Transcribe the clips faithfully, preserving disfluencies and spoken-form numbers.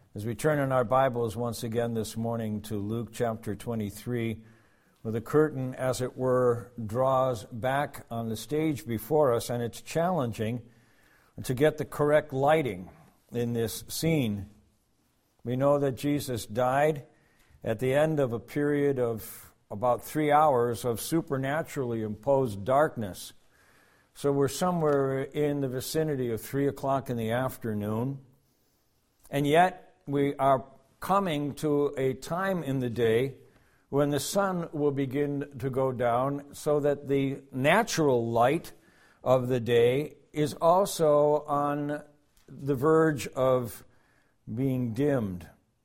As we turn in our Bibles once again this morning to Luke chapter twenty-three, where the curtain, as it were, draws back on the stage before us, and it's challenging to get the correct lighting in this scene. We know that Jesus died at the end of a period of about three hours of supernaturally imposed darkness. So we're somewhere in the vicinity of three o'clock in the afternoon, and yet we are coming to a time in the day when the sun will begin to go down so that the natural light of the day is also on the verge of being dimmed.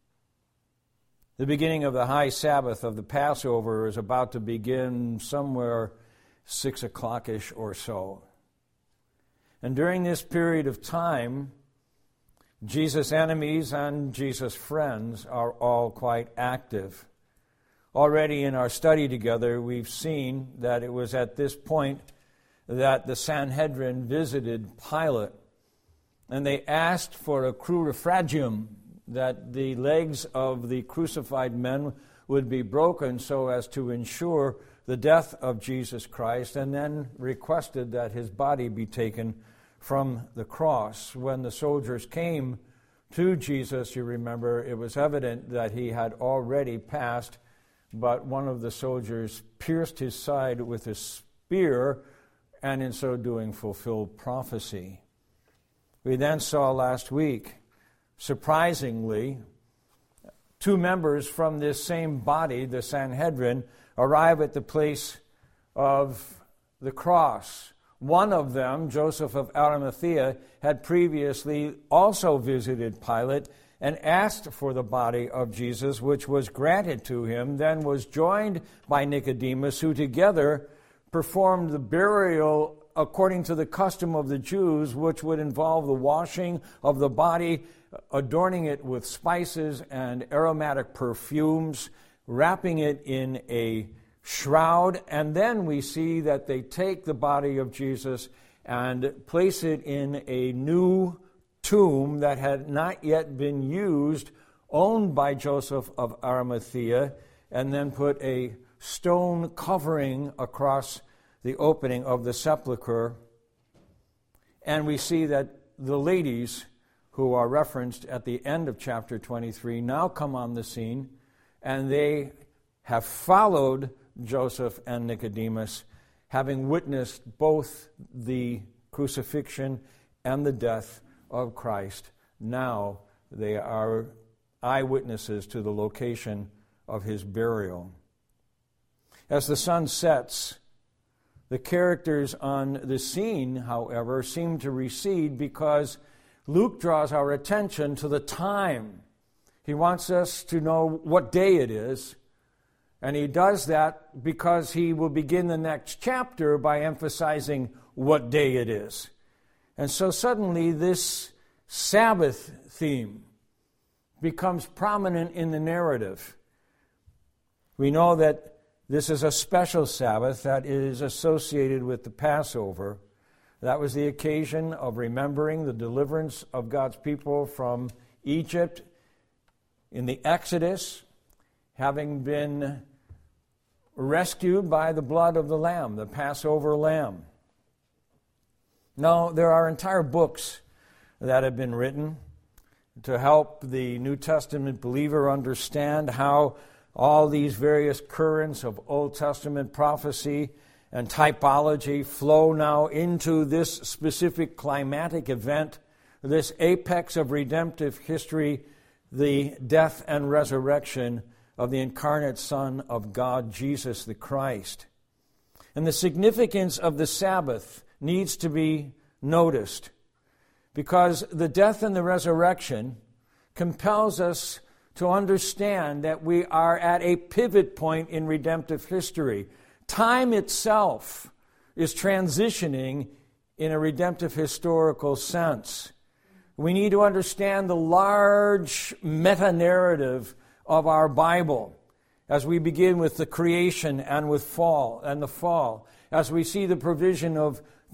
The beginning of the high Sabbath of the Passover is about to begin somewhere six o'clock-ish or so. And during this period of time, Jesus' enemies and Jesus' friends are all quite active. Already in our study together, we've seen that it was at this point that the Sanhedrin visited Pilate, and they asked for a crurifragium, that the legs of the crucified men would be broken so as to ensure the death of Jesus Christ, and then requested that his body be taken from the cross. When the soldiers came to Jesus, you remember, it was evident that he had already passed, but one of the soldiers pierced his side with a spear, and in so doing fulfilled prophecy. We then saw last week, surprisingly, two members from this same body, the Sanhedrin, arrive at the place of the cross. One of them, Joseph of Arimathea, had previously also visited Pilate and asked for the body of Jesus, which was granted to him, then was joined by Nicodemus, who together performed the burial according to the custom of the Jews, which would involve the washing of the body, adorning it with spices and aromatic perfumes, wrapping it in a shroud, and then we see that they take the body of Jesus and place it in a new tomb that had not yet been used, owned by Joseph of Arimathea, and then put a stone covering across the opening of the sepulchre. And we see that the ladies who are referenced at the end of chapter twenty-three now come on the scene, and they have followed Joseph and Nicodemus, having witnessed both the crucifixion and the death of Christ. Now they are eyewitnesses to the location of his burial. As the sun sets, the characters on the scene, however, seem to recede because Luke draws our attention to the time. He wants us to know what day it is. And he does that because he will begin the next chapter by emphasizing what day it is. And so suddenly this Sabbath theme becomes prominent in the narrative. We know that this is a special Sabbath that is associated with the Passover. That was the occasion of remembering the deliverance of God's people from Egypt in the Exodus, having been rescued by the blood of the Lamb, the Passover Lamb. Now, there are entire books that have been written to help the New Testament believer understand how all these various currents of Old Testament prophecy and typology flow now into this specific climatic event, this apex of redemptive history, the death and resurrection of the incarnate Son of God, Jesus the Christ. And the significance of the Sabbath needs to be noticed because the death and the resurrection compels us to understand that we are at a pivot point in redemptive history. Time itself is transitioning in a redemptive historical sense. We need to understand the large meta-narrative of our Bible as we begin with the creation and with fall and the fall, as we see the provision of the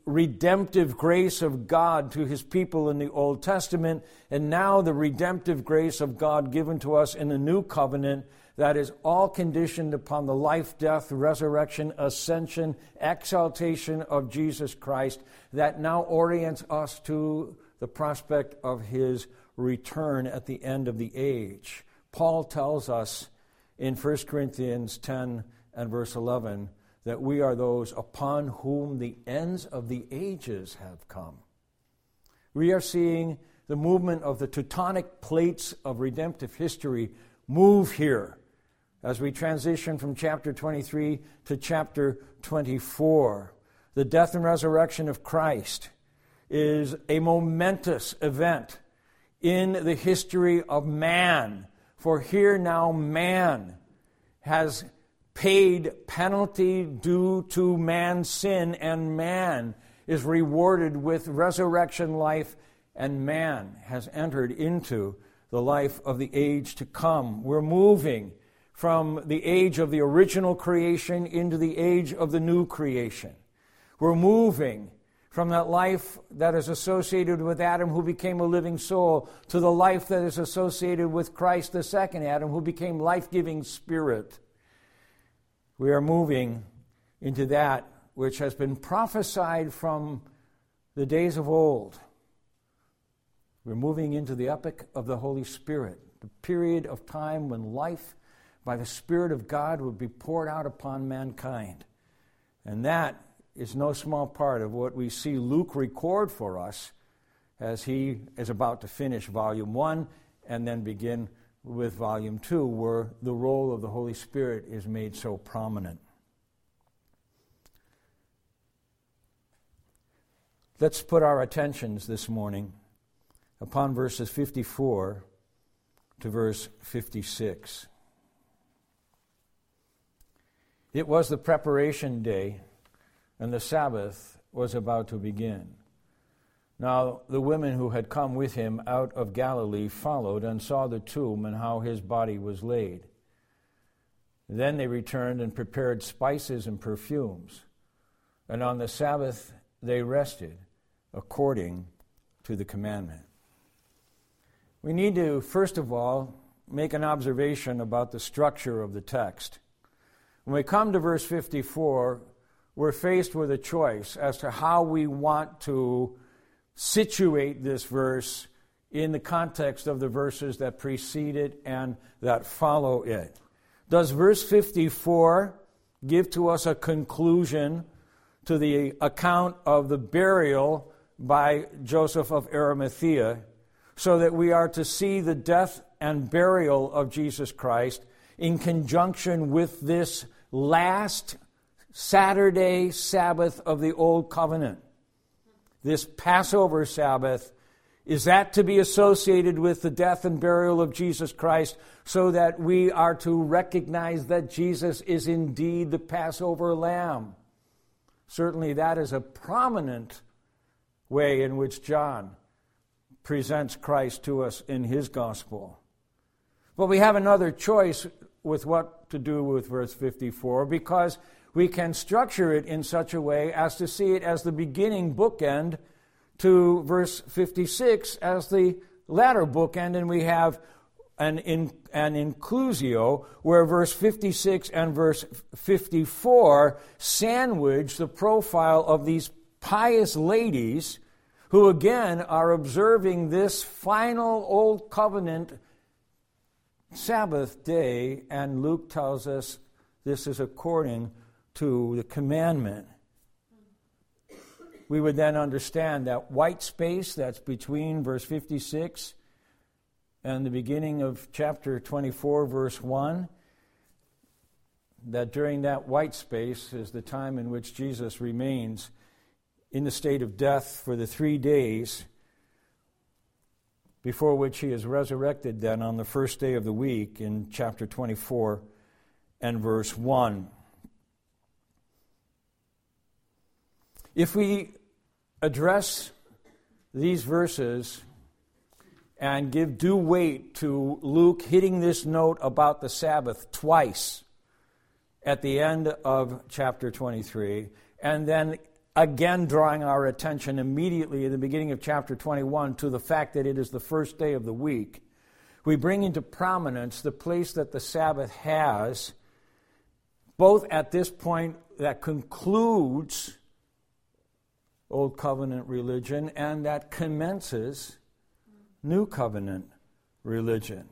redemptive grace of God to his people in the Old Testament, and now the redemptive grace of God given to us in the New Covenant, that is all conditioned upon the life, death, resurrection, ascension, exaltation of Jesus Christ, that now orients us to the prospect of his return at the end of the age. Paul tells us in First Corinthians ten and verse eleven that we are those upon whom the ends of the ages have come. We are seeing the movement of the tectonic plates of redemptive history move here as we transition from chapter twenty-three to chapter twenty-four. The death and resurrection of Christ is a momentous event in the history of man. For here now man has paid penalty due to man's sin, and man is rewarded with resurrection life, and man has entered into the life of the age to come. We're moving from the age of the original creation into the age of the new creation. We're moving from that life that is associated with Adam, who became a living soul, to the life that is associated with Christ, the second Adam, who became life-giving spirit. We are moving into that which has been prophesied from the days of old. We're moving into the epoch of the Holy Spirit, the period of time when life by the Spirit of God would be poured out upon mankind. And that is no small part of what we see Luke record for us as he is about to finish volume one and then begin with volume two, where the role of the Holy Spirit is made so prominent. Let's put our attentions this morning upon verses fifty-four to verse fifty-six. It was the preparation day, and the Sabbath was about to begin. Now the women who had come with him out of Galilee followed and saw the tomb and how his body was laid. Then they returned and prepared spices and perfumes, and on the Sabbath they rested according to the commandment. We need to, first of all, make an observation about the structure of the text. When we come to verse fifty-four, we're faced with a choice as to how we want to situate this verse in the context of the verses that precede it and that follow it. Does verse fifty-four give to us a conclusion to the account of the burial by Joseph of Arimathea, so that we are to see the death and burial of Jesus Christ in conjunction with this last Saturday Sabbath of the Old Covenant? This Passover Sabbath, is that to be associated with the death and burial of Jesus Christ, so that we are to recognize that Jesus is indeed the Passover Lamb? Certainly that is a prominent way in which John presents Christ to us in his gospel. But we have another choice with what to do with verse fifty-four, because we can structure it in such a way as to see it as the beginning bookend to verse fifty-six as the latter bookend, and we have an, in, an inclusio where verse fifty-six and verse fifty-four sandwich the profile of these pious ladies who again are observing this final Old Covenant Sabbath day, and Luke tells us this is according to the commandment. We would then understand that white space that's between verse fifty-six and the beginning of chapter twenty-four, verse one, that during that white space is the time in which Jesus remains in the state of death for the three days before which he is resurrected then on the first day of the week in chapter twenty-four and verse one. If we address these verses and give due weight to Luke hitting this note about the Sabbath twice at the end of chapter twenty-three, and then again drawing our attention immediately at the beginning of chapter twenty-one to the fact that it is the first day of the week, we bring into prominence the place that the Sabbath has, both at this point that concludes Old Covenant religion and that commences New Covenant religion.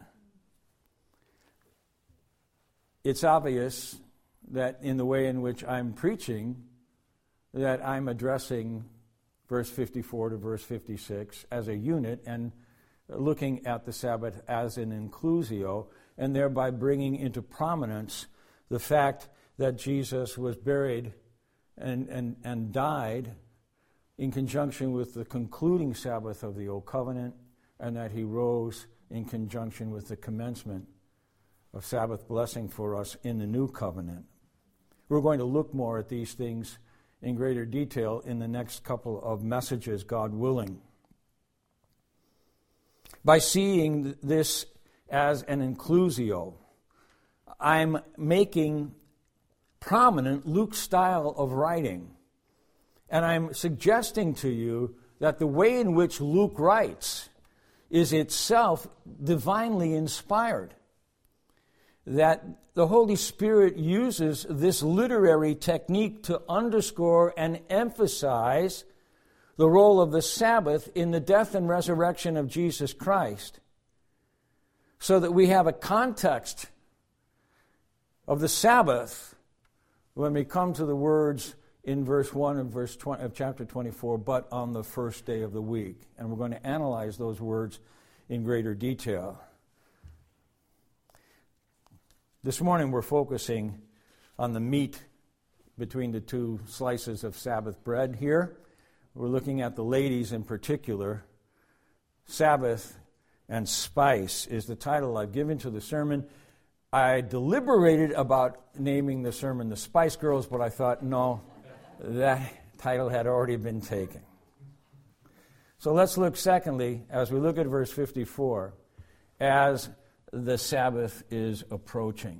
It's obvious that in the way in which I'm preaching, that I'm addressing verse fifty-four to verse fifty-six as a unit and looking at the Sabbath as an inclusio, and thereby bringing into prominence the fact that Jesus was buried and, and, and died in conjunction with the concluding Sabbath of the Old Covenant, and that he rose in conjunction with the commencement of Sabbath blessing for us in the New Covenant. We're going to look more at these things in greater detail in the next couple of messages, God willing. By seeing this as an inclusio, I'm making prominent Luke's style of writing. And I'm suggesting to you that the way in which Luke writes is itself divinely inspired. That the Holy Spirit uses this literary technique to underscore and emphasize the role of the Sabbath in the death and resurrection of Jesus Christ, so that we have a context of the Sabbath when we come to the words in verse one of verse twenty, of chapter twenty-four, but on the first day of the week. And we're going to analyze those words in greater detail. This morning we're focusing on the meat between the two slices of Sabbath bread here. We're looking at the ladies in particular. Sabbath and Spice is the title I've given to the sermon. I deliberated about naming the sermon The Spice Girls, but I thought, no, that title had already been taken. So let's look secondly, as we look at verse fifty-four, as the Sabbath is approaching.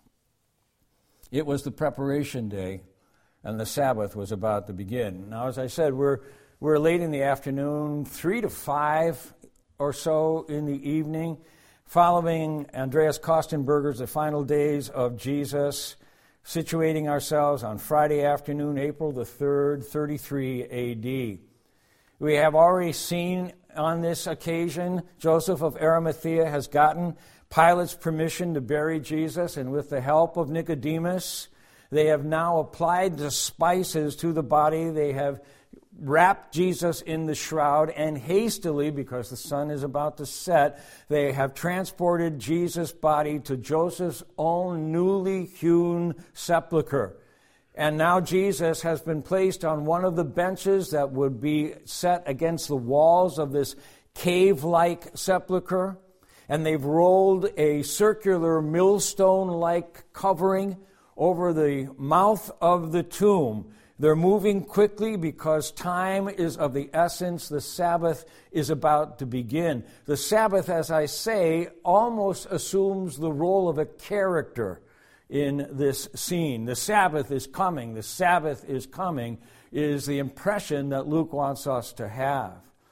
It was the preparation day, and the Sabbath was about to begin. Now, as I said, we're we're late in the afternoon, three to five or so in the evening, following Andreas Kostenberger's The Final Days of Jesus, situating ourselves on Friday afternoon, April the third, thirty-three A D. We have already seen on this occasion, Joseph of Arimathea has gotten Pilate's permission to bury Jesus, and with the help of Nicodemus, they have now applied the spices to the body. They have wrapped Jesus in the shroud, and hastily, because the sun is about to set, they have transported Jesus' body to Joseph's own newly hewn sepulchre. And now Jesus has been placed on one of the benches that would be set against the walls of this cave-like sepulchre. And they've rolled a circular millstone-like covering over the mouth of the tomb. They're moving quickly because time is of the essence. The Sabbath is about to begin. The Sabbath, as I say, almost assumes the role of a character in this scene. The Sabbath is coming. The Sabbath is coming is the impression that Luke wants us to have.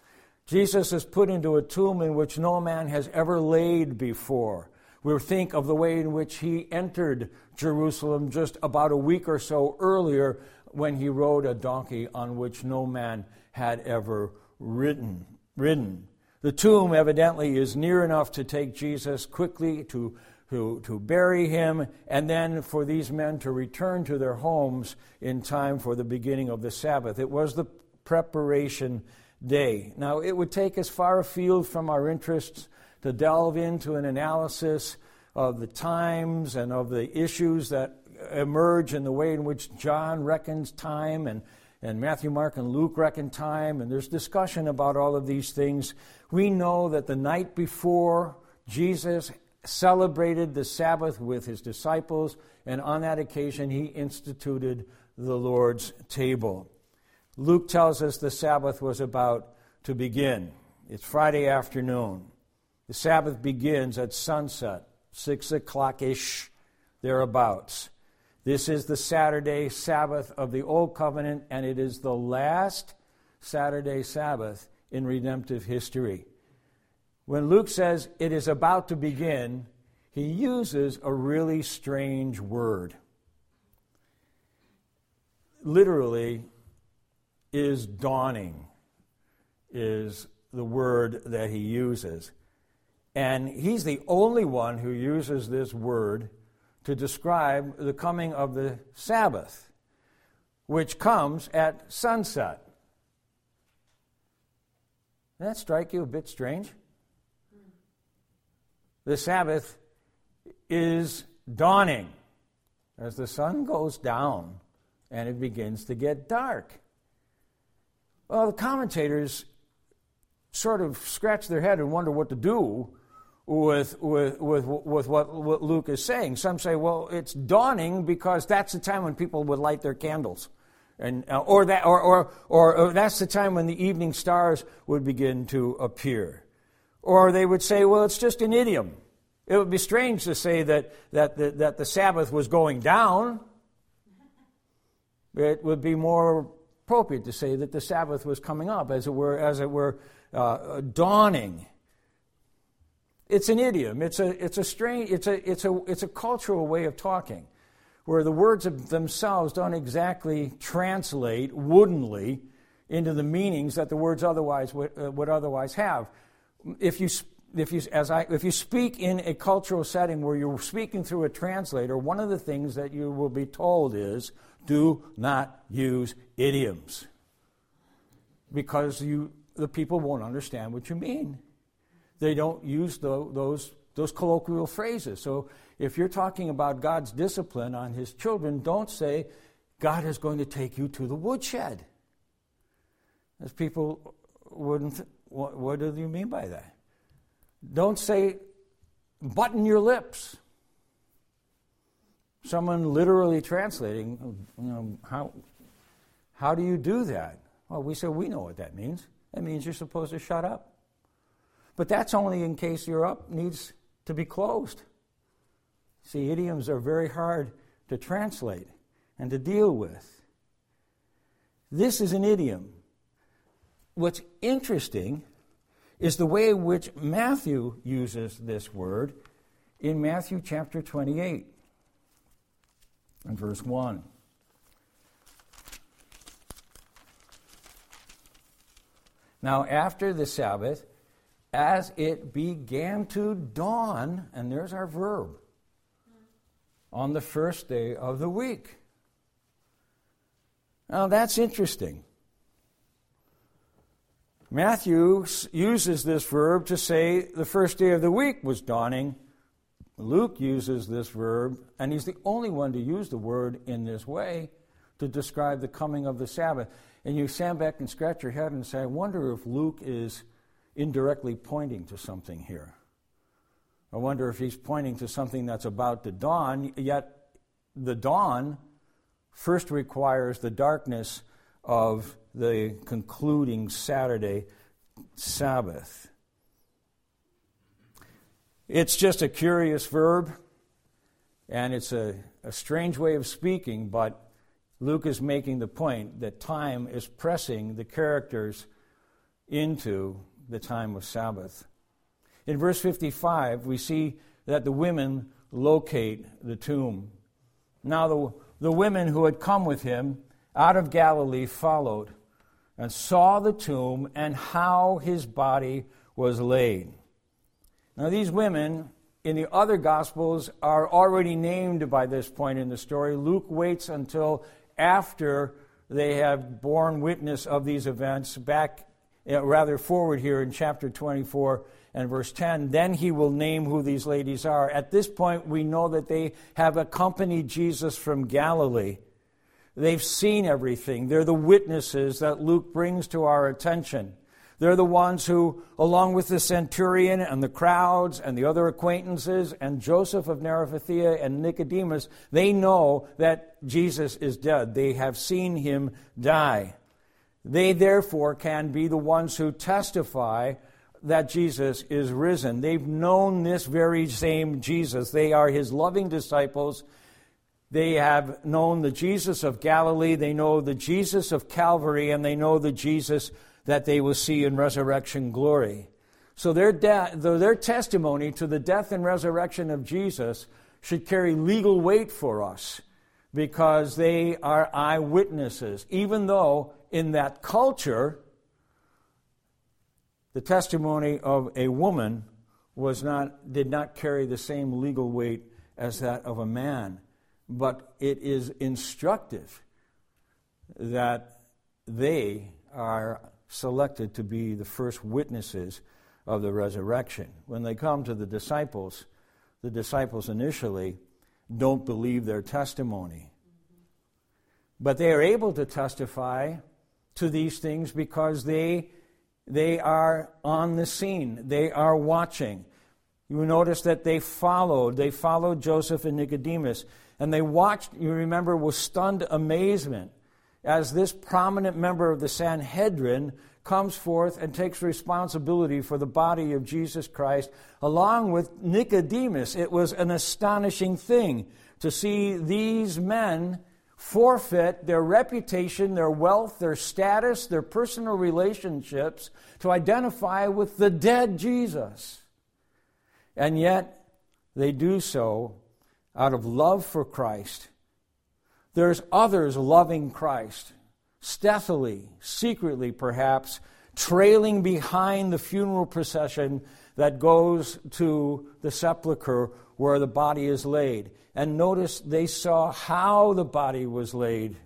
Jesus is put into a tomb in which no man has ever laid before. We think of the way in which he entered Jerusalem just about a week or so earlier when he rode a donkey on which no man had ever ridden. ridden. The tomb evidently is near enough to take Jesus quickly to, to, to bury him, and then for these men to return to their homes in time for the beginning of the Sabbath. It was the preparation day. Now, it would take us far afield from our interests to delve into an analysis of the times and of the issues that emerge in the way in which John reckons time and, and Matthew, Mark, and Luke reckon time, and there's discussion about all of these things. We know that the night before, Jesus celebrated the Sabbath with his disciples, and on that occasion he instituted the Lord's table. Luke tells us the Sabbath was about to begin. It's Friday afternoon. The Sabbath begins at sunset, six o'clock-ish, thereabouts. This is the Saturday Sabbath of the Old Covenant, and it is the last Saturday Sabbath in redemptive history. When Luke says it is about to begin, he uses a really strange word. Literally, is dawning, is the word that he uses. And he's the only one who uses this word to describe the coming of the Sabbath, which comes at sunset. Doesn't that strike you a bit strange? The Sabbath is dawning as the sun goes down and it begins to get dark. Well, the commentators sort of scratch their head and wonder what to do with with with, with what, what Luke is saying. Some say, well, it's dawning because that's the time when people would light their candles. And uh, or that or, or or or that's the time when the evening stars would begin to appear. Or they would say, well, it's just an idiom. It would be strange to say that that the, that the Sabbath was going down. It would be more appropriate to say that the Sabbath was coming up, as it were, as it were, uh, dawning. It's an idiom. It's a it's a strange. It's a it's a it's a cultural way of talking, where the words of themselves don't exactly translate woodenly into the meanings that the words otherwise would, uh, would otherwise have. If you if you as I if you speak in a cultural setting where you're speaking through a translator, one of the things that you will be told is, do not use idioms, because you the people won't understand what you mean. They don't use the, those those colloquial phrases. So if you're talking about God's discipline on his children, don't say, God is going to take you to the woodshed. As people wouldn't, what, what do you mean by that? Don't say, button your lips. Someone literally translating, you know, how, how do you do that? Well, we say, we know what that means. That means you're supposed to shut up. But that's only in case your up needs to be closed. See, idioms are very hard to translate and to deal with. This is an idiom. What's interesting is the way in which Matthew uses this word in Matthew chapter twenty-eight and verse one. Now, after the Sabbath, as it began to dawn, and there's our verb, on the first day of the week. Now that's interesting. Matthew uses this verb to say the first day of the week was dawning. Luke uses this verb, and he's the only one to use the word in this way to describe the coming of the Sabbath. And you stand back and scratch your head and say, I wonder if Luke is indirectly pointing to something here. I wonder if he's pointing to something that's about to dawn, yet the dawn first requires the darkness of the concluding Saturday Sabbath. It's just a curious verb, and it's a, a strange way of speaking, but Luke is making the point that time is pressing the characters into the time of Sabbath. In verse fifty-five, we see that the women locate the tomb. Now the, the women who had come with him out of Galilee followed and saw the tomb and how his body was laid. Now these women in the other Gospels are already named by this point in the story. Luke waits until after they have borne witness of these events back Uh, rather forward here in chapter twenty-four and verse ten. Then he will name who these ladies are. At this point, we know that they have accompanied Jesus from Galilee. They've seen everything. They're the witnesses that Luke brings to our attention. They're the ones who, along with the centurion and the crowds and the other acquaintances and Joseph of Arimathea and Nicodemus, they know that Jesus is dead. They have seen him die. They, therefore, can be the ones who testify that Jesus is risen. They've known this very same Jesus. They are his loving disciples. They have known the Jesus of Galilee, they know the Jesus of Calvary, and they know the Jesus that they will see in resurrection glory. So their, de- their testimony to the death and resurrection of Jesus should carry legal weight for us because they are eyewitnesses, even though in that culture, the testimony of a woman was not, did not carry the same legal weight as that of a man. But it is instructive that they are selected to be the first witnesses of the resurrection. When they come to the disciples, the disciples initially don't believe their testimony. But they are able to testify to these things because they, they are on the scene. They are watching. You notice that they followed. They followed Joseph and Nicodemus. And they watched, you remember, with stunned amazement as this prominent member of the Sanhedrin comes forth and takes responsibility for the body of Jesus Christ along with Nicodemus. It was an astonishing thing to see these men forfeit their reputation, their wealth, their status, their personal relationships to identify with the dead Jesus. And yet they do so out of love for Christ. There's others loving Christ, stealthily, secretly perhaps, trailing behind the funeral procession that goes to the sepulchre where the body is laid. And notice they saw how the body was laid.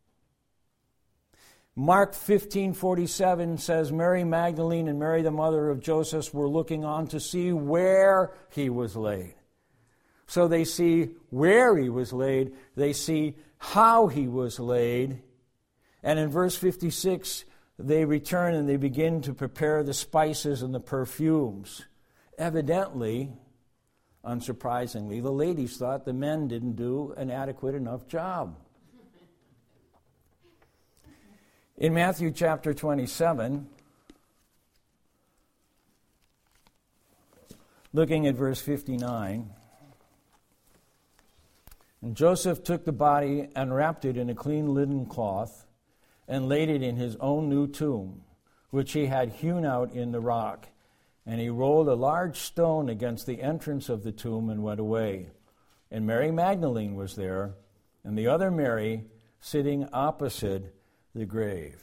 Mark fifteen forty-seven says, Mary Magdalene and Mary the mother of Joseph were looking on to see where he was laid. So they see where he was laid, they see how he was laid. And in verse fifty-six, they return and they begin to prepare the spices and the perfumes. Evidently, unsurprisingly, the ladies thought the men didn't do an adequate enough job. In Matthew chapter twenty-seven, looking at verse fifty-nine, and Joseph took the body and wrapped it in a clean linen cloth and laid it in his own new tomb, which he had hewn out in the rock. And he rolled a large stone against the entrance of the tomb and went away. And Mary Magdalene was there, and the other Mary sitting opposite the grave.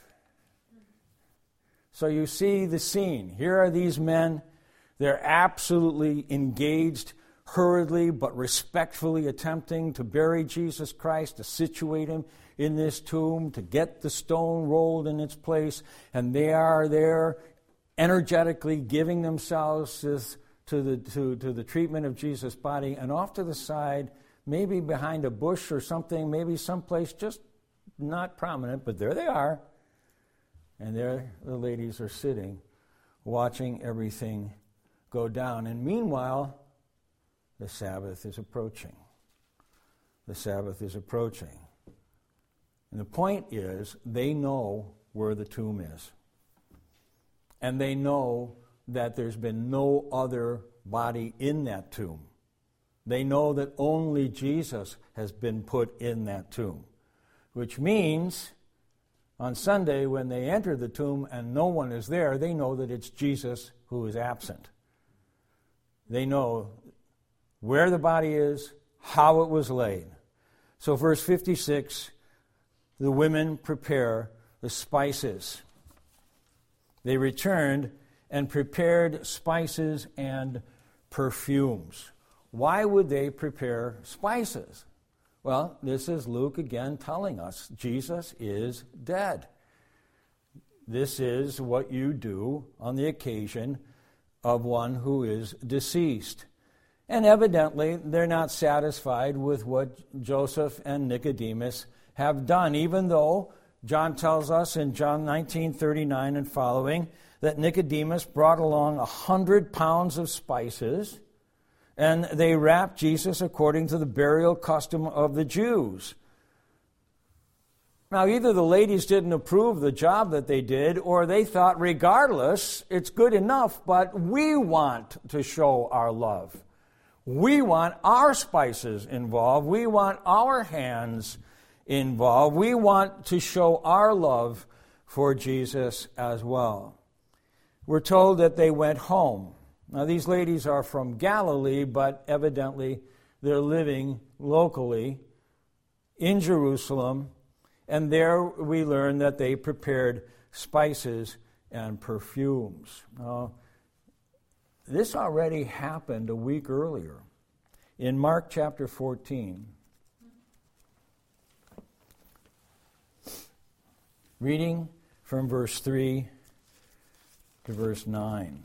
So you see the scene. Here are these men. They're absolutely engaged, hurriedly but respectfully attempting to bury Jesus Christ, to situate him in this tomb, to get the stone rolled in its place. And they are there energetically giving themselves to the, to, to the treatment of Jesus' body. And off to the side, maybe behind a bush or something, maybe someplace just not prominent, but there they are. And there the ladies are sitting, watching everything go down. And meanwhile, the Sabbath is approaching. The Sabbath is approaching. And the point is, they know where the tomb is. And they know that there's been no other body in that tomb. They know that only Jesus has been put in that tomb. Which means, on Sunday, when they enter the tomb and no one is there, they know that it's Jesus who is absent. They know where the body is, how it was laid. So verse fifty-six, the women prepare the spices. They returned and prepared spices and perfumes. Why would they prepare spices? Well, this is Luke again telling us Jesus is dead. This is what you do on the occasion of one who is deceased. And evidently, they're not satisfied with what Joseph and Nicodemus have done, even though John tells us in John nineteen thirty-nine and following that Nicodemus brought along a hundred pounds of spices, and they wrapped Jesus according to the burial custom of the Jews. Now, either the ladies didn't approve the job that they did, or they thought, regardless, it's good enough, but we want to show our love. We want our spices involved. We want our hands involved. We want to show our love for Jesus as well. We're told that they went home. Now, these ladies are from Galilee, but evidently they're living locally in Jerusalem, and there we learn that they prepared spices and perfumes. Now, this already happened a week earlier in Mark chapter fourteen. Reading from verse three to verse nine.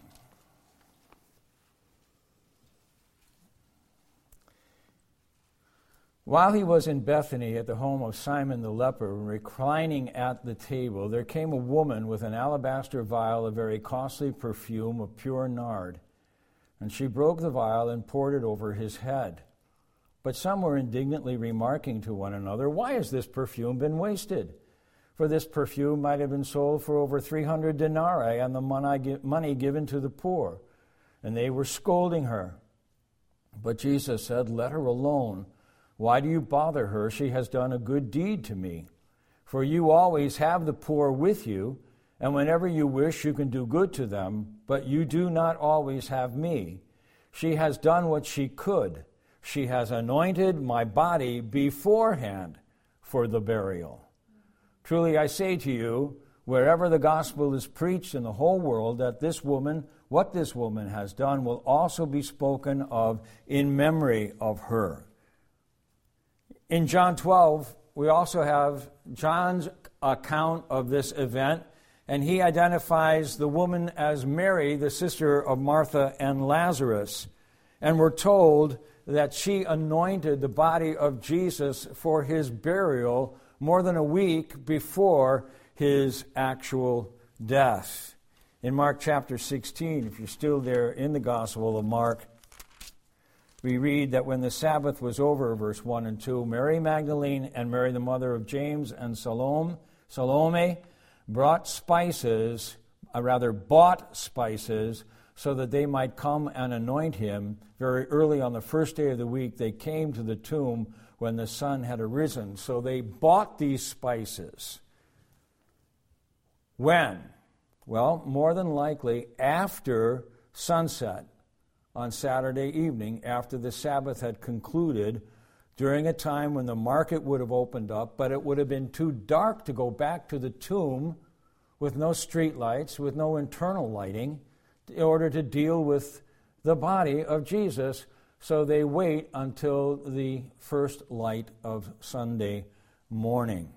While he was in Bethany at the home of Simon the leper, reclining at the table, there came a woman with an alabaster vial of very costly perfume of pure nard. And she broke the vial and poured it over his head. But some were indignantly remarking to one another, "Why has this perfume been wasted? For this perfume might have been sold for over three hundred denarii and the money given to the poor." And they were scolding her. But Jesus said, "Let her alone. Why do you bother her? She has done a good deed to me. For you always have the poor with you, and whenever you wish you can do good to them, but you do not always have me. She has done what she could. She has anointed my body beforehand for the burial. Truly I say to you, wherever the gospel is preached in the whole world, that this woman, what this woman has done, will also be spoken of in memory of her." In John twelve, we also have John's account of this event, and he identifies the woman as Mary, the sister of Martha and Lazarus. And we're told that she anointed the body of Jesus for his burial more than a week before his actual death. In Mark chapter sixteen, if you're still there in the Gospel of Mark, we read that when the Sabbath was over, verse one and two, Mary Magdalene and Mary the mother of James and Salome, Salome brought spices, or rather bought spices, so that they might come and anoint him. Very early on the first day of the week, they came to the tomb when the sun had arisen. So they bought these spices. When? Well, more than likely after sunset on Saturday evening, after the Sabbath had concluded, during a time when the market would have opened up, but it would have been too dark to go back to the tomb with no street lights, with no internal lighting, in order to deal with the body of Jesus. So they wait until the first light of Sunday morning.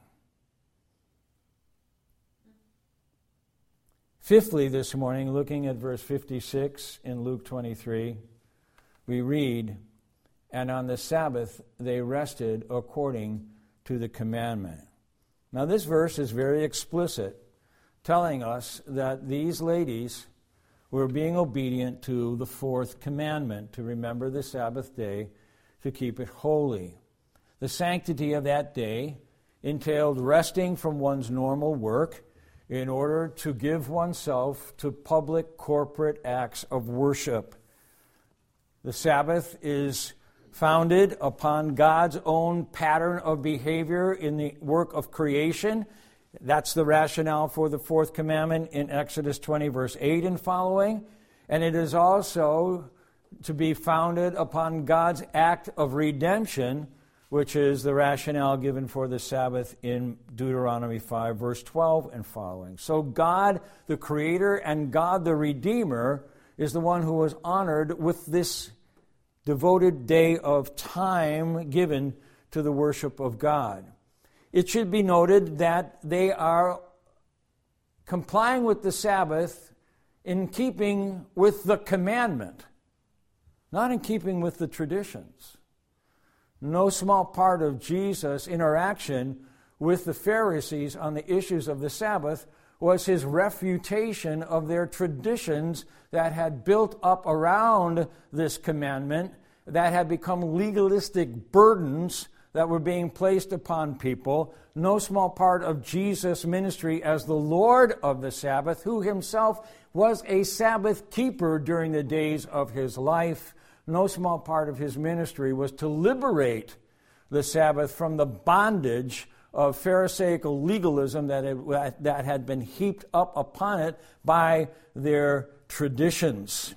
Fifthly, this morning, looking at verse fifty-six in Luke twenty-three, we read, "And on the Sabbath they rested according to the commandment." Now this verse is very explicit, telling us that these ladies were being obedient to the fourth commandment, to remember the Sabbath day, to keep it holy. The sanctity of that day entailed resting from one's normal work in order to give oneself to public corporate acts of worship. The Sabbath is founded upon God's own pattern of behavior in the work of creation. That's the rationale for the fourth commandment in Exodus twenty, verse eight and following. And it is also to be founded upon God's act of redemption, which is the rationale given for the Sabbath in Deuteronomy five, verse twelve and following. So God, the Creator, and God, the Redeemer, is the one who was honored with this devoted day of time given to the worship of God. It should be noted that they are complying with the Sabbath in keeping with the commandment, not in keeping with the traditions. No small part of Jesus' interaction with the Pharisees on the issues of the Sabbath was his refutation of their traditions that had built up around this commandment, that had become legalistic burdens that were being placed upon people. No small part of Jesus' ministry as the Lord of the Sabbath, who himself was a Sabbath keeper during the days of his life. no small part of his ministry was to liberate the Sabbath from the bondage of Pharisaical legalism that, it, that had been heaped up upon it by their traditions.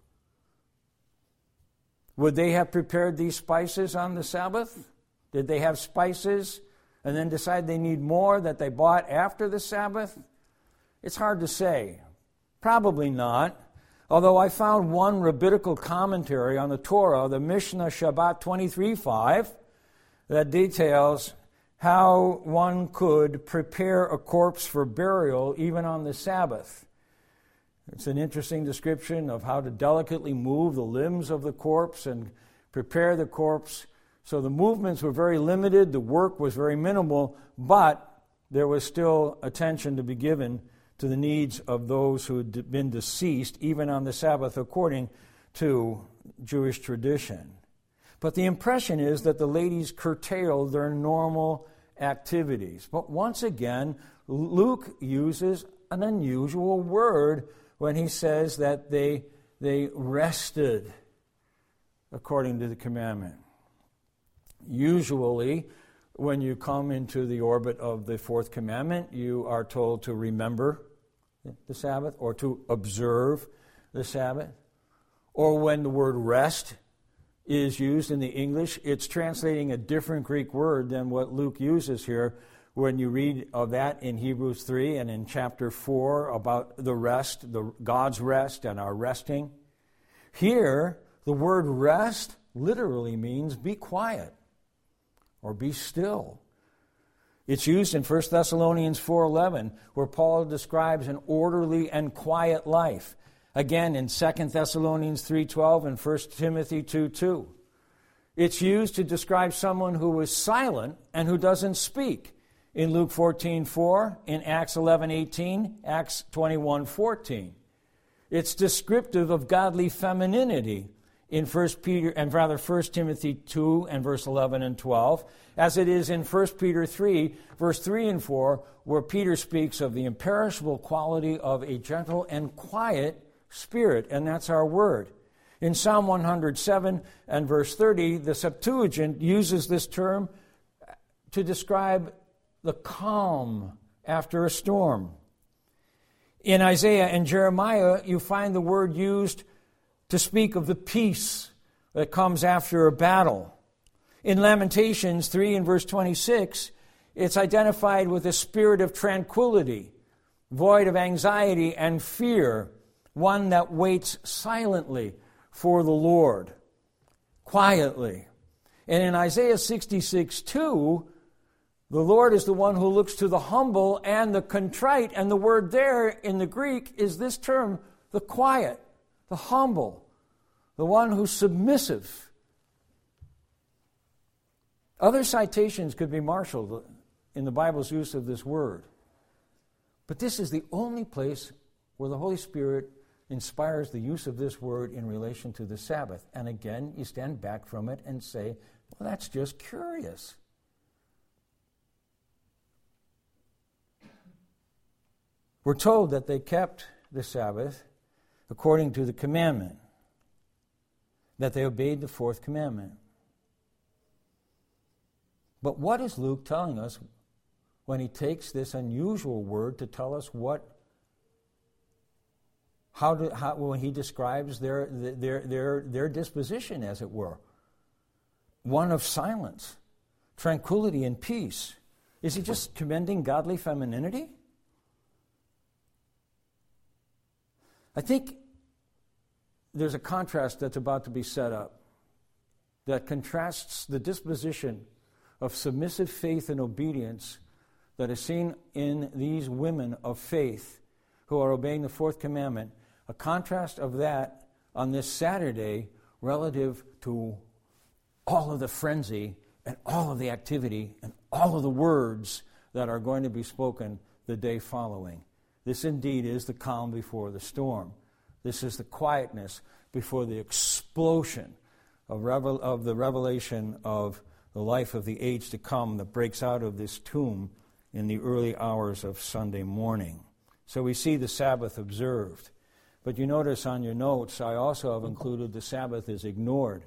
Would they have prepared these spices on the Sabbath? Did they have spices and then decide they need more that they bought after the Sabbath? It's hard to say. Probably not. Although I found one rabbinical commentary on the Torah, the Mishnah Shabbat twenty-three five, that details how one could prepare a corpse for burial even on the Sabbath. It's an interesting description of how to delicately move the limbs of the corpse and prepare the corpse. So the movements were very limited, the work was very minimal, but there was still attention to be given to the needs of those who had been deceased, even on the Sabbath, according to Jewish tradition. But the impression is that the ladies curtailed their normal activities. But once again, Luke uses an unusual word when he says that they, they rested according to the commandment. Usually, when you come into the orbit of the fourth commandment, you are told to remember the Sabbath or to observe the Sabbath. Or when the word rest is used in the English, it's translating a different Greek word than what Luke uses here when you read of that in Hebrews three and in chapter four about the rest, the God's rest and our resting. Here, the word rest literally means be quiet or be still. It's used in First Thessalonians four eleven, where Paul describes an orderly and quiet life. Again, in Second Thessalonians three twelve and First Timothy two two. It's used to describe someone who is silent and who doesn't speak. In Luke fourteen four, in Acts eleven eighteen, Acts twenty-one fourteen. It's descriptive of godly femininity in First Peter and rather First Timothy two and verse eleven and twelve, as it is in First Peter three, verse three and four, where Peter speaks of the imperishable quality of a gentle and quiet spirit, and that's our word. In Psalm one hundred seven and verse thirty, the Septuagint uses this term to describe the calm after a storm. In Isaiah and Jeremiah, you find the word used to speak of the peace that comes after a battle. In Lamentations three and verse twenty-six, it's identified with a spirit of tranquility, void of anxiety and fear, one that waits silently for the Lord, quietly. And in Isaiah sixty-six two, the Lord is the one who looks to the humble and the contrite, and the word there in the Greek is this term, the quiet, the humble, the one who's submissive. Other citations could be marshaled in the Bible's use of this word. But this is the only place where the Holy Spirit inspires the use of this word in relation to the Sabbath. And again, you stand back from it and say, well, that's just curious. We're told that they kept the Sabbath according to the commandment, that they obeyed the fourth commandment. But what is Luke telling us when he takes this unusual word to tell us what, how, do, how when he describes their, their, their, their disposition, as it were? One of silence, tranquility, and peace. Is he just commending godly femininity? I think there's a contrast that's about to be set up that contrasts the disposition of submissive faith and obedience that is seen in these women of faith who are obeying the fourth commandment, a contrast of that on this Saturday relative to all of the frenzy and all of the activity and all of the words that are going to be spoken the day following. This indeed is the calm before the storm. This is the quietness before the explosion of, revel- of the revelation of the life of the age to come that breaks out of this tomb in the early hours of Sunday morning. So we see the Sabbath observed. But you notice on your notes, I also have included the Sabbath is ignored.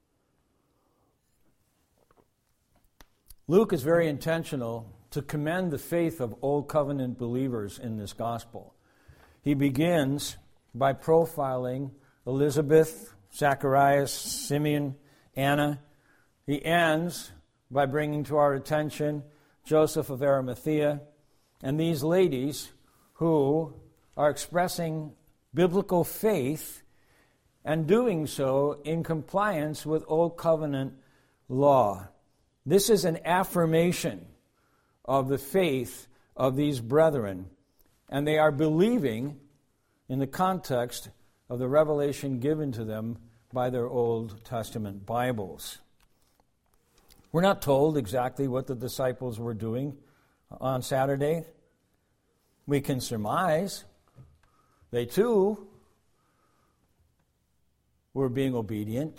Luke is very intentional to commend the faith of Old Covenant believers in this gospel. He begins by profiling Elizabeth, Zacharias, Simeon, Anna. He ends by bringing to our attention Joseph of Arimathea and these ladies who are expressing biblical faith and doing so in compliance with Old Covenant law. This is an affirmation of the faith of these brethren, and they are believing in the context of the revelation given to them by their Old Testament Bibles. We're not told exactly what the disciples were doing on Saturday. We can surmise they too were being obedient.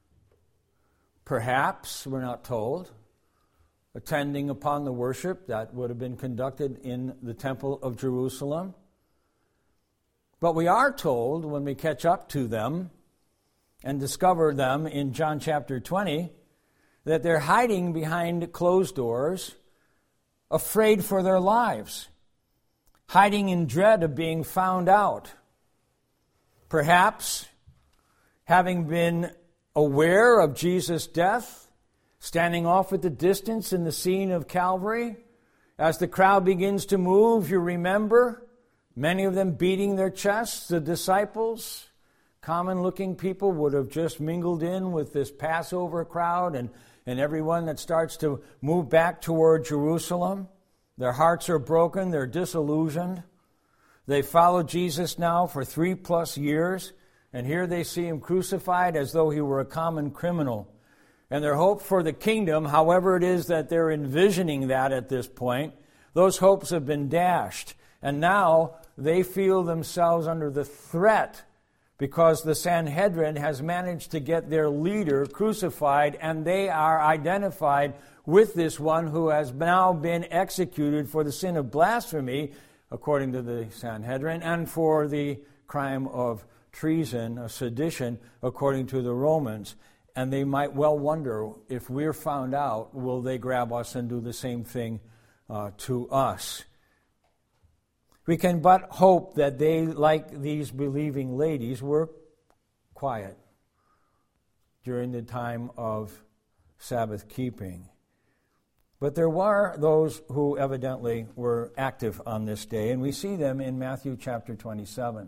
Perhaps, we're not told, attending upon the worship that would have been conducted in the Temple of Jerusalem. But we are told when we catch up to them and discover them in John chapter twenty that they're hiding behind closed doors, afraid for their lives, hiding in dread of being found out. Perhaps, having been aware of Jesus' death, standing off at the distance in the scene of Calvary, as the crowd begins to move, you remember, many of them beating their chests, the disciples, common-looking people, would have just mingled in with this Passover crowd and, and everyone that starts to move back toward Jerusalem. Their hearts are broken, they're disillusioned. They followed Jesus now for three plus years, and here they see him crucified as though he were a common criminal. And their hope for the kingdom, however it is that they're envisioning that at this point, those hopes have been dashed. And now they feel themselves under the threat because the Sanhedrin has managed to get their leader crucified, and they are identified with this one who has now been executed for the sin of blasphemy, according to the Sanhedrin, and for the crime of treason, a sedition, according to the Romans. And they might well wonder, if we're found out, will they grab us and do the same thing uh, to us? We can but hope that they, like these believing ladies, were quiet during the time of Sabbath keeping. But there were those who evidently were active on this day, and we see them in Matthew chapter twenty-seven.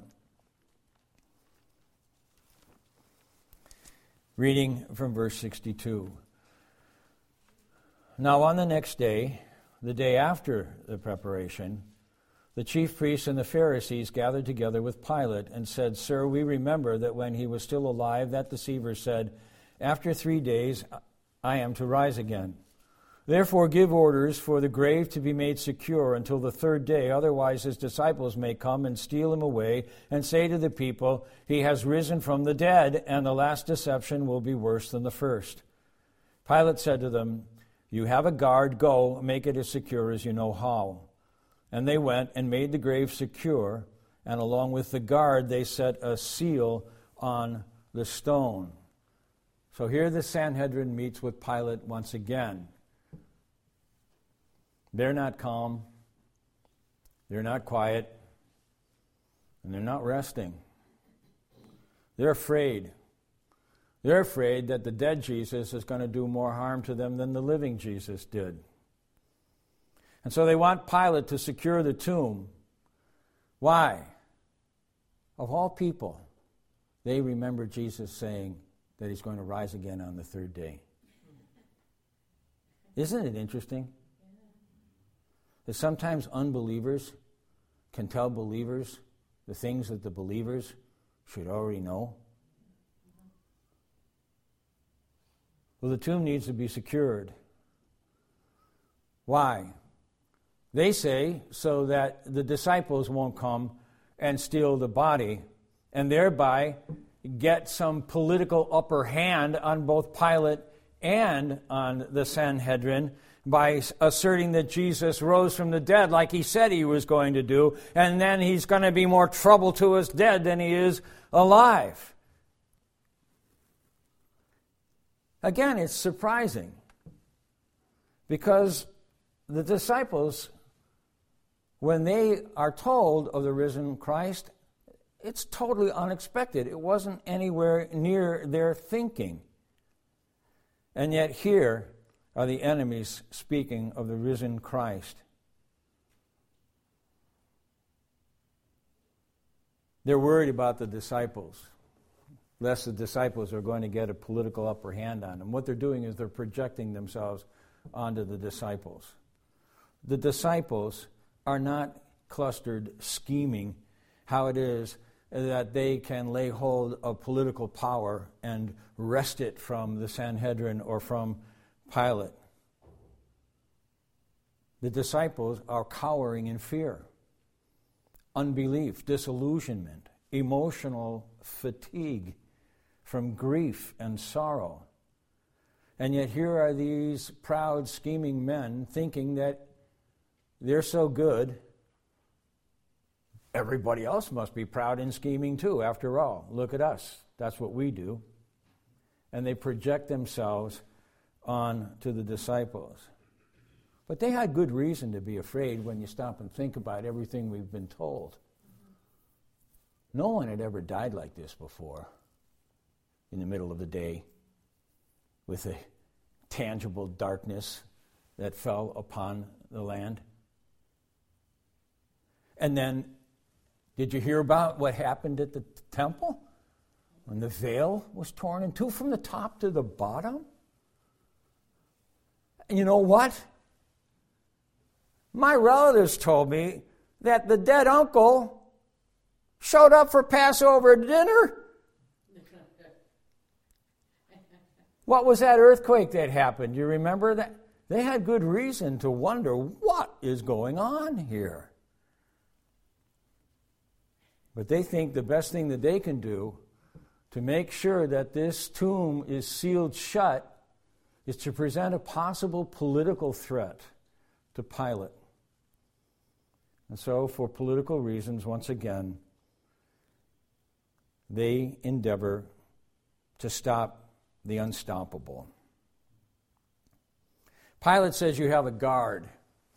Reading from verse sixty-two. Now on the next day, the day after the preparation, the chief priests and the Pharisees gathered together with Pilate and said, Sir, we remember that when he was still alive, that deceiver said, After three days I am to rise again. Therefore give orders for the grave to be made secure until the third day, otherwise his disciples may come and steal him away and say to the people, He has risen from the dead, and the last deception will be worse than the first. Pilate said to them, You have a guard, go, make it as secure as you know how. And they went and made the grave secure, and along with the guard they set a seal on the stone. So here the Sanhedrin meets with Pilate once again. They're not calm, they're not quiet, and they're not resting. They're afraid. They're afraid that the dead Jesus is going to do more harm to them than the living Jesus did. And so they want Pilate to secure the tomb. Why? Of all people, they remember Jesus saying that he's going to rise again on the third day. Isn't it interesting that sometimes unbelievers can tell believers the things that the believers should already know? Well, the tomb needs to be secured. Why? They say so that the disciples won't come and steal the body and thereby get some political upper hand on both Pilate and on the Sanhedrin by asserting that Jesus rose from the dead like he said he was going to do, and then he's going to be more trouble to us dead than he is alive. Again, it's surprising because the disciples, when they are told of the risen Christ, it's totally unexpected. It wasn't anywhere near their thinking. And yet here are the enemies speaking of the risen Christ. They're worried about the disciples, lest the disciples are going to get a political upper hand on them. What they're doing is they're projecting themselves onto the disciples. The disciples are not clustered scheming how it is that they can lay hold of political power and wrest it from the Sanhedrin or from Pilate. The disciples are cowering in fear, unbelief, disillusionment, emotional fatigue from grief and sorrow. And yet here are these proud, scheming men thinking that they're so good, everybody else must be proud and scheming too, after all. Look at us. That's what we do. And they project themselves on to the disciples. But they had good reason to be afraid when you stop and think about everything we've been told. No one had ever died like this before, in the middle of the day, with a tangible darkness that fell upon the land. And then, did you hear about what happened at the temple? When the veil was torn in two from the top to the bottom? And you know what? My relatives told me that the dead uncle showed up for Passover dinner. What was that earthquake that happened? You remember that? They had good reason to wonder what is going on here. But they think the best thing that they can do to make sure that this tomb is sealed shut is to present a possible political threat to Pilate. And so, for political reasons, once again, they endeavor to stop the unstoppable. Pilate says you have a guard.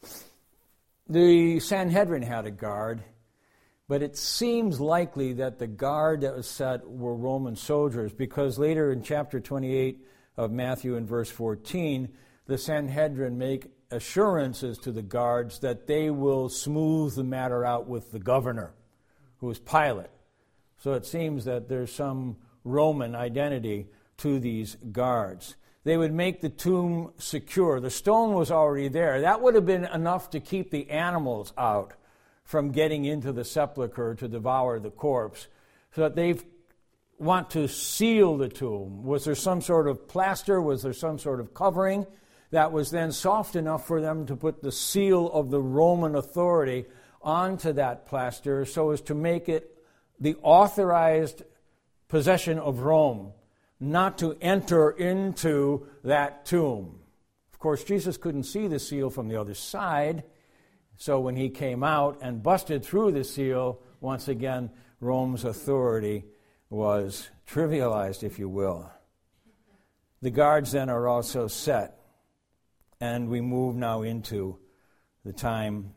The Sanhedrin had a guard, but it seems likely that the guard that was set were Roman soldiers, because later in chapter twenty-eight of Matthew in verse fourteen, the Sanhedrin make assurances to the guards that they will smooth the matter out with the governor, who is Pilate. So it seems that there's some Roman identity to these guards. They would make the tomb secure. The stone was already there. That would have been enough to keep the animals out from getting into the sepulcher to devour the corpse, so that they want to seal the tomb. Was there some sort of plaster? Was there some sort of covering that was then soft enough for them to put the seal of the Roman authority onto that plaster so as to make it the authorized possession of Rome, not to enter into that tomb? Of course, Jesus couldn't see the seal from the other side, so when he came out and busted through the seal, once again, Rome's authority was trivialized, if you will. The guards then are also set, and we move now into the time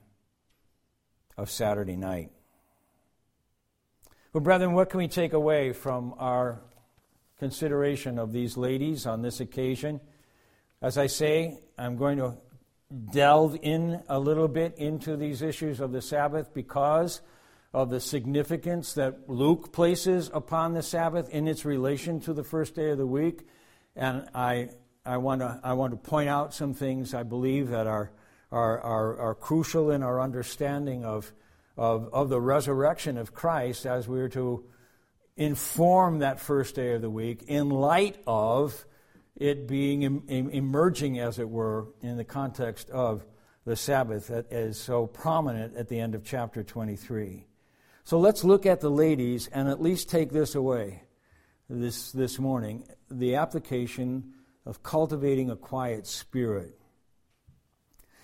of Saturday night. Well, brethren, what can we take away from our consideration of these ladies on this occasion? As I say, I'm going to delve in a little bit into these issues of the Sabbath because of the significance that Luke places upon the Sabbath in its relation to the first day of the week. And I I want to I want to point out some things I believe that are are are, are crucial in our understanding of, of of the resurrection of Christ as we're to inform that first day of the week in light of it being em, em, emerging, as it were, in the context of the Sabbath that is so prominent at the end of chapter twenty-three. So let's look at the ladies and at least take this away this this morning, the application of cultivating a quiet spirit.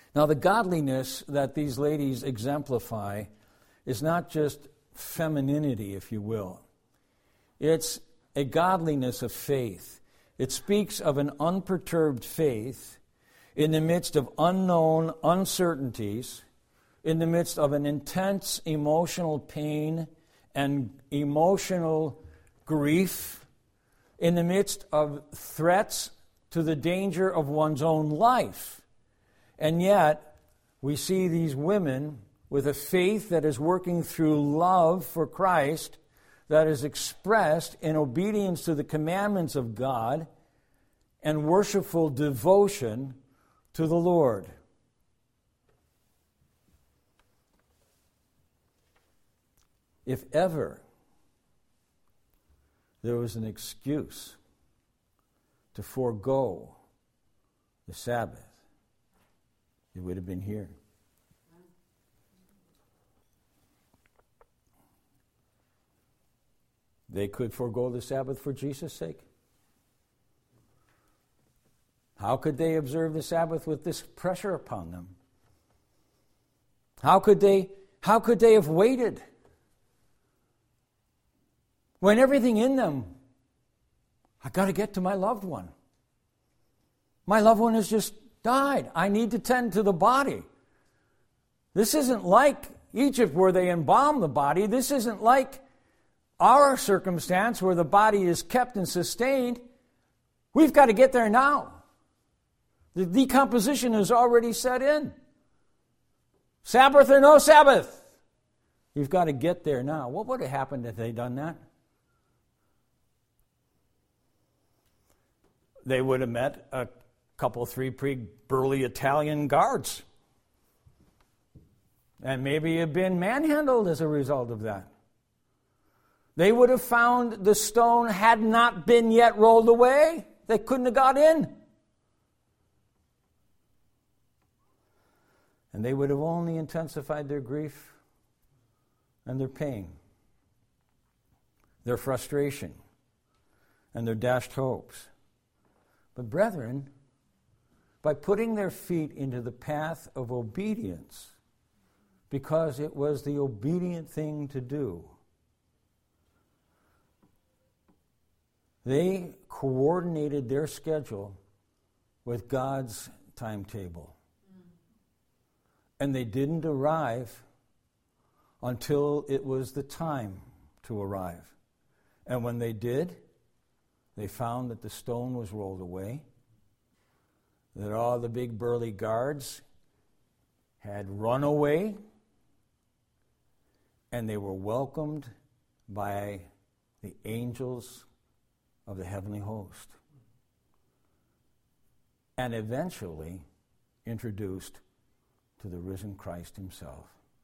Now, the godliness that these ladies exemplify is not just femininity, if you will. It's a godliness of faith. It speaks of an unperturbed faith in the midst of unknown uncertainties, in the midst of an intense emotional pain and emotional grief, in the midst of threats to the danger of one's own life. And yet, we see these women with a faith that is working through love for Christ, that is expressed in obedience to the commandments of God and worshipful devotion to the Lord. If ever there was an excuse to forego the Sabbath, it would have been here. They could forego the Sabbath for Jesus' sake. How could they observe the Sabbath with this pressure upon them? How could they, how could they have waited when everything in them, I got to get to my loved one. My loved one has just died. I need to tend to the body. This isn't like Egypt where they embalm the body. This isn't like our circumstance where the body is kept and sustained. We've got to get there now. The decomposition has already set in. Sabbath or no Sabbath. You've got to get there now. What would have happened if they'd done that? They would have met a couple, three pretty burly Italian guards. And maybe have been manhandled as a result of that. They would have found the stone had not been yet rolled away. They couldn't have got in. And they would have only intensified their grief and their pain, their frustration, and their dashed hopes. But brethren, by putting their feet into the path of obedience, because it was the obedient thing to do, they coordinated their schedule with God's timetable. And they didn't arrive until it was the time to arrive. And when they did, they found that the stone was rolled away, that all the big burly guards had run away, and they were welcomed by the angels of the heavenly host, and eventually introduced to the risen Christ himself.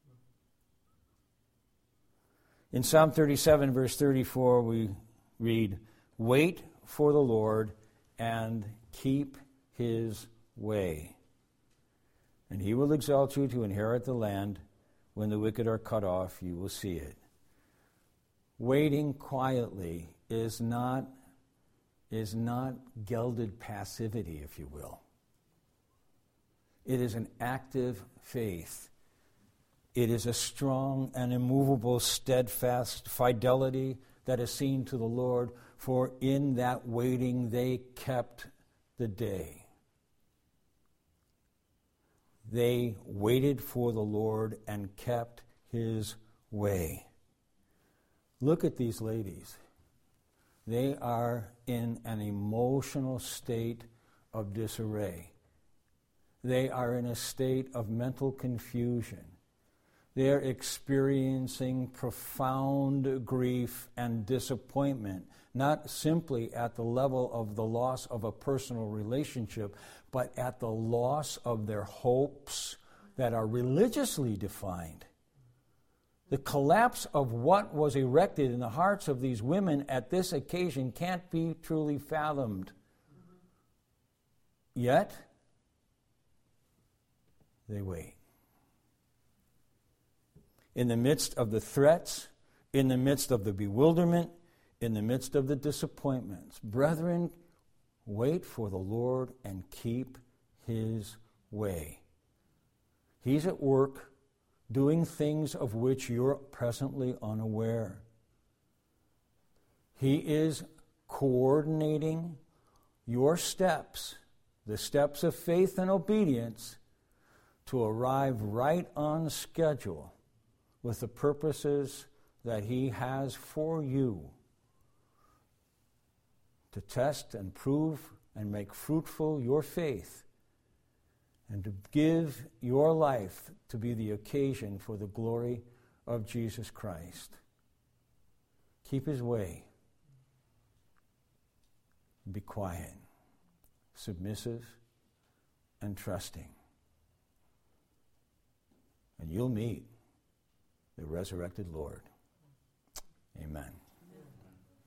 In Psalm thirty-seven, verse thirty-four, we read, "Wait for the Lord and keep his way, and he will exalt you to inherit the land. When the wicked are cut off, you will see it." Waiting quietly is not, is not gelded passivity, if you will. It is an active faith. It is a strong and immovable, steadfast fidelity that is seen to the Lord, for in that waiting they kept the day. They waited for the Lord and kept his way. Look at these ladies. They are in an emotional state of disarray. They are in a state of mental confusion. They're experiencing profound grief and disappointment, not simply at the level of the loss of a personal relationship, but at the loss of their hopes that are religiously defined. The collapse of what was erected in the hearts of these women at this occasion can't be truly fathomed. Yet, they wait. In the midst of the threats, in the midst of the bewilderment, in the midst of the disappointments, brethren, wait for the Lord and keep his way. He's at work doing things of which you're presently unaware. He is coordinating your steps, the steps of faith and obedience, to arrive right on schedule with the purposes that He has for you, to test and prove and make fruitful your faith, and to give your life to be the occasion for the glory of Jesus Christ. Keep His way. Be quiet, submissive, and trusting. And you'll meet the resurrected Lord. Amen.